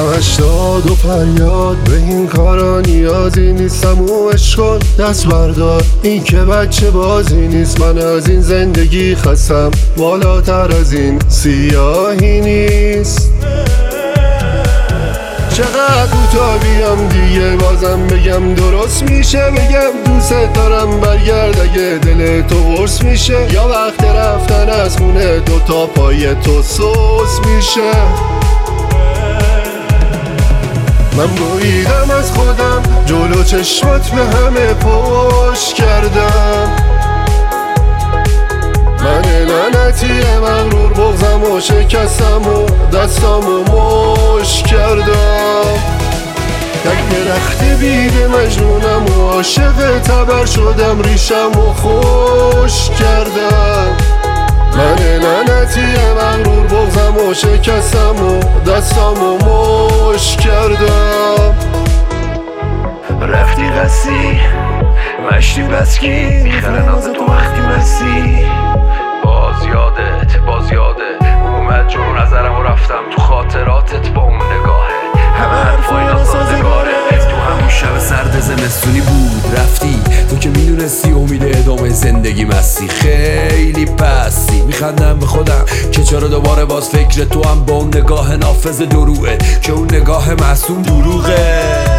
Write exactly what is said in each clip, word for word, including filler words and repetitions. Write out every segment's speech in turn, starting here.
همش داد و فریاد، به این کارا نیازی نیستم و عشق کن دست بردار، این که بچه بازی نیست، من از این زندگی خستم، بالاتر از این سیاهی نیست. چقدر کوتاه بیام دیگه بازم بگم درست میشه، بگم دوست دارم برگرد اگه دل تو قرص میشه، یا وقت رفتن از خونه دوتا پای تو سوس میشه. من بریدم از خودم جلو چشمات به همه پشت کردم، من لعنتی مغرور بغزم و شکستم و دستم و مش کردم. یک درخت بید مجنونم و عاشق تبر شدم، ریشم و خوش کردم، من لعنتی مغرور بغزم و شکستم و دستم و مش کردم. رفتی قصی مشتی بسکی، میخره ناز تو وقتی رسی، باز یادت باز یاده اومد جلو نظرم و رفتم تو خاطراتت با اون نگاهه، همه حرفای ناسازگاره. تو همون شب سرد زمستونی بود رفتی، تو که میدونستی امید ادامه زندگی مستی، خیلی پستی میخندم به خودم که چرا دوباره باز فکر تو هم با اون نگاه نافذ دروغه، که اون نگاه معصوم دروغه.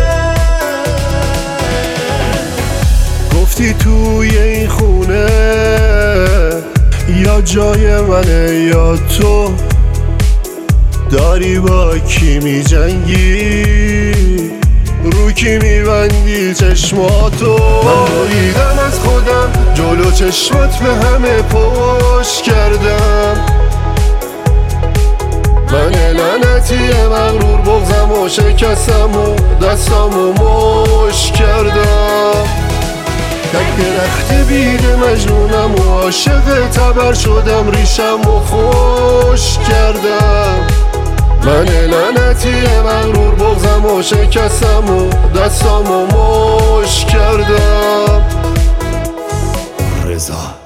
گفتی توی این خونه یا جای منه یا تو داری با کی می جنگی، رو کی می بندی چشماتو. من بریدم از خودم جلو چشمات به همه پشت کردم، من لعنتی مغرور بغزم و شکستم و دستم و مش کردم. یک درخت بید مجنونم و عاشق تبر شدم، ریشم و خوش کردم، من لعنتی مغرور بغزم و شکستم و دستم و مش کردم. رضا